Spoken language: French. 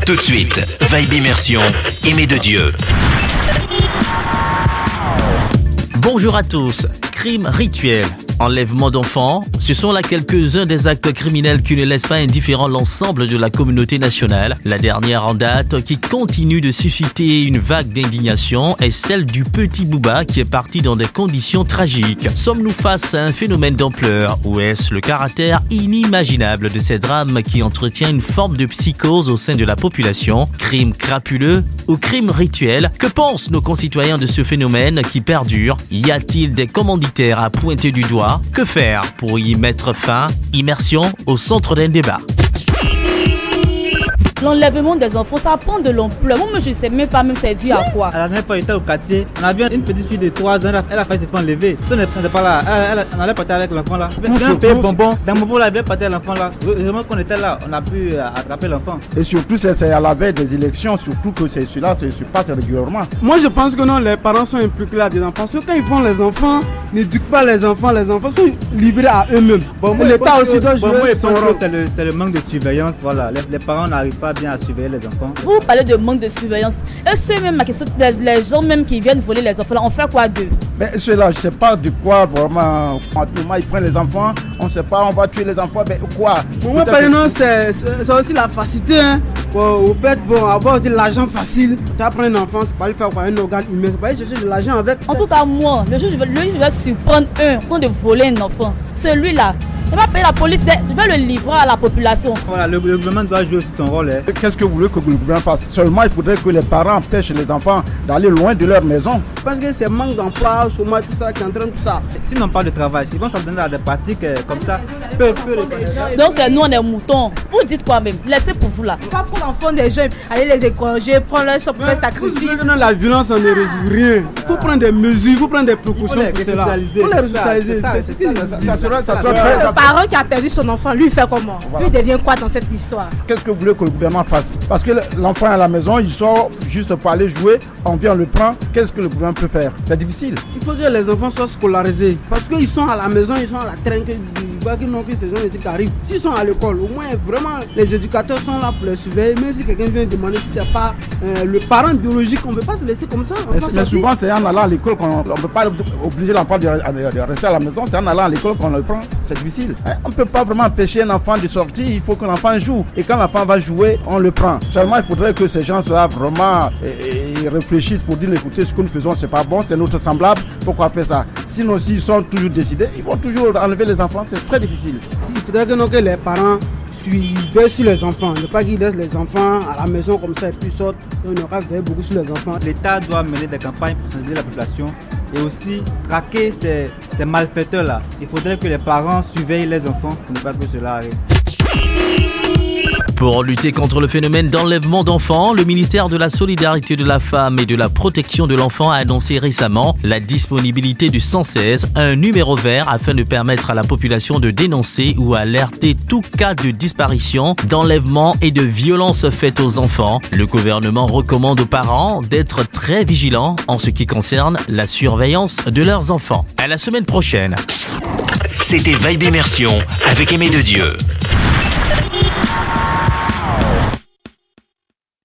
Tout de suite, Vibe Immersion, Aimé de Dieu. Bonjour à tous. Crime rituel, enlèvement d'enfants, ce sont là quelques-uns des actes criminels qui ne laissent pas indifférent l'ensemble de la communauté nationale. La dernière en date qui continue de susciter une vague d'indignation est celle du petit Bouba qui est parti dans des conditions tragiques. Sommes-nous face à un phénomène d'ampleur ou est-ce le caractère inimaginable de ces drames qui entretient une forme de psychose au sein de la population? Crime crapuleux ou crime rituel? Que pensent nos concitoyens de ce phénomène qui perdure? Y a-t-il des commanditaires à pointer du doigt? Que faire pour y mettre fin? Immersion au centre d'un débat. L'enlèvement des enfants, ça prend de l'ampleur. Moi, je ne sais même pas c'est dû à quoi. La dernière fois, j'étais au quartier. On a vu une petite fille de 3 ans. Elle a failli se faire enlever. On n'était pas là. On allait partir avec l'enfant là. On a payé bonbon. Dans mon moment, là, elle allait partir avec l'enfant là. Heureusement qu'on était là. On a pu attraper l'enfant. Et surtout, c'est à la veille des élections. Surtout que celui-là se passe régulièrement. Moi, je pense que non, les parents sont impliqués là-dedans. Parce que quand ils font les enfants, n'éduquent pas les enfants. Les enfants sont livrés à eux-mêmes. L'État aussi doit jouer son rôle. C'est le manque de surveillance. Voilà. Les parents n'arrivent pas bien à surveiller les enfants. Vous parlez de manque de surveillance. Est-ce que même ma question, les gens même qui viennent voler les enfants, là, on fait quoi d'eux? Mais ceux-là, je ne sais pas de quoi vraiment. Ils prennent les enfants, on ne sait pas, on va tuer les enfants, mais quoi? Pour moi, c'est aussi la facilité. Hein. Au fait, avoir aussi l'argent facile. Tu vas prendre un enfant, c'est pas lui faire quoi, un organe humain. C'est pas aller chercher de l'argent avec. En tout cas, moi, le jour je vais surprendre un point de voler un enfant. Celui-là, je vais payer la police, je vais le livrer à la population. Voilà, le gouvernement doit jouer aussi son rôle. Hein. Qu'est-ce que vous voulez que le gouvernement fasse? Seulement, il faudrait que les parents empêchent les enfants d'aller loin de leur maison. Parce que c'est manque d'emploi, chômage, tout ça, qui entraîne tout ça. S'ils n'ont pas de travail, ils vont se donner à des pratiques comme ça. Donc, c'est nous, on est moutons. Vous dites quoi même? Laissez pour vous là. On va prendre l'enfant des jeunes, aller les écorger, prendre leur sang pour faire sacrifice. Non, la violence, on ne résout rien. Il faut prendre des mesures, il faut prendre des précautions pour cela. Il faut les resocialiser. Le parent qui a perdu son enfant, lui, il fait comment? Lui, il devient quoi dans cette histoire? Qu'est-ce que vous voulez que le gouvernement fasse? Parce que l'enfant est à la maison, il sort juste pour aller jouer, on vient, on le prend. Qu'est-ce que le gouvernement peut faire? C'est difficile. Il faut que les enfants soient scolarisés. Parce qu'ils sont à la maison, ils sont à la traîne, ils voient qu'ils n'ont que ces gens qui arrivent. S'ils sont à l'école, au moins, vraiment, les éducateurs sont là pour les surveiller. Même si quelqu'un vient demander si tu n'es pas le parent biologique, on ne peut pas te laisser comme ça. Mais souvent, c'est en allant à l'école qu'on ne peut pas obliger l'enfant de rester à la maison. C'est en allant à l'école qu'on le prend. C'est difficile. On ne peut pas vraiment empêcher un enfant de sortir. Il faut que l'enfant joue. Et quand l'enfant va jouer, on le prend. Seulement, il faudrait que ces gens-là vraiment réfléchissent pour dire écoutez, ce que nous faisons, c'est pas bon, c'est notre semblable. Pourquoi faire ça? Sinon, s'ils sont toujours décidés, ils vont toujours enlever les enfants. C'est très difficile. Il faudrait que les parents veillent sur les enfants. Ne pas qu'ils laissent les enfants à la maison comme ça et puis sortent. On aura veillé beaucoup sur les enfants. L'État doit mener des campagnes pour sensibiliser la population et aussi traquer ces malfaiteurs-là. Il faudrait que les parents surveillent les enfants pour ne pas que cela arrive. Pour lutter contre le phénomène d'enlèvement d'enfants, le ministère de la Solidarité de la Femme et de la Protection de l'Enfant a annoncé récemment la disponibilité du 116, un numéro vert afin de permettre à la population de dénoncer ou alerter tout cas de disparition, d'enlèvement et de violence faites aux enfants. Le gouvernement recommande aux parents d'être très vigilants en ce qui concerne la surveillance de leurs enfants. À la semaine prochaine. C'était Vibe Immersion avec Aimé de Dieu.